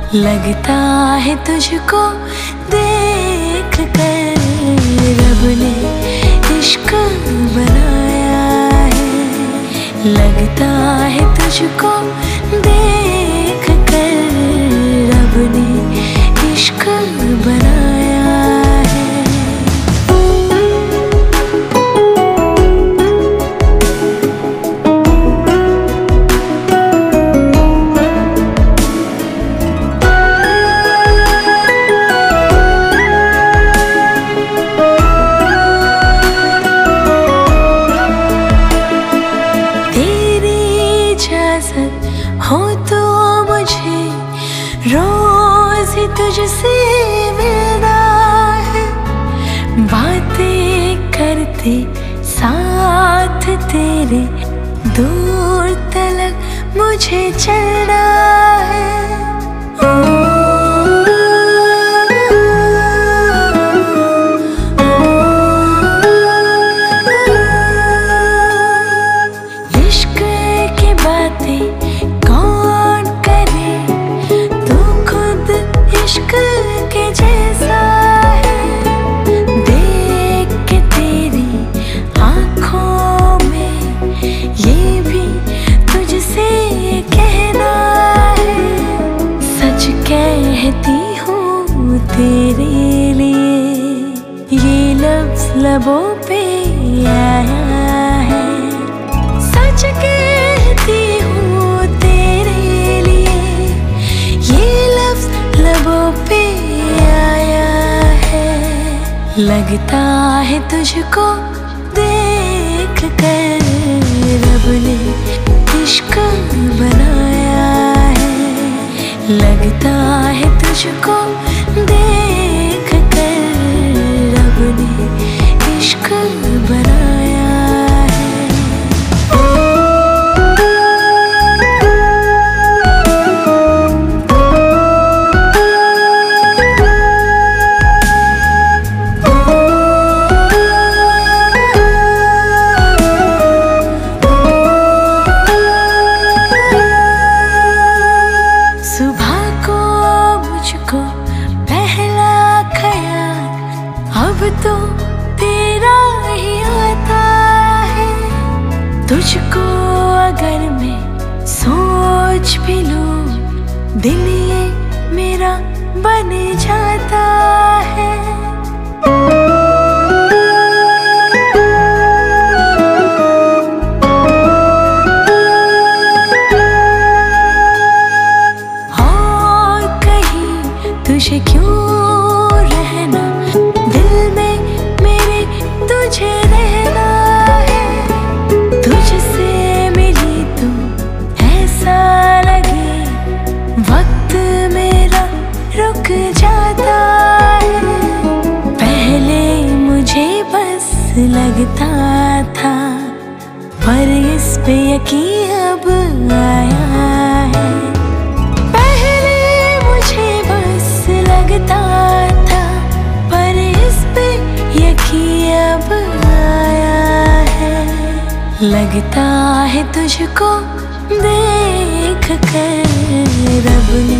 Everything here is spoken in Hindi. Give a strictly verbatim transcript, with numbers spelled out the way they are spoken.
लगता है तुझको देख कर रब ने इश्क बनाया है। लगता है तुझको देख कर रब ने इश्क बनाया है। हो तो मुझे रोज ही तुझसे मिलना है, बातें करते साथ तेरे दूर तलक मुझे चलना है। इश्क की बातें इश्क के जैसा है, देख के तेरी आँखों में ये भी तुझसे कहना है। सच कहती हूँ तेरे लिए ये लफ्ज़ लबों पे आया है। सच कहती हूँ तेरे लिए ये लफ्ज़ लबों पे आया है। लगता है तुझको देख कर रब ने इश्क बनाया है। लगता है तुझको देख कर रब ने इश्क बनाया है। अब तो तेरा ही आता है। तुझको अगर मैं सोच भी लूं दिल ये मेरा बन जाता है। और कहीं तुझे क्यों रहना, दिल में मेरे तुझे रहना है। तुझसे मिली तो ऐसा लगे वक्त मेरा रुक जाता है। पहले मुझे बस लगता था, पर इस पे यकीन अब आया है। पहले मुझे बस लगता था, पर इस पे यकीन अब आया है। लगता है तुझको देख कर रब ने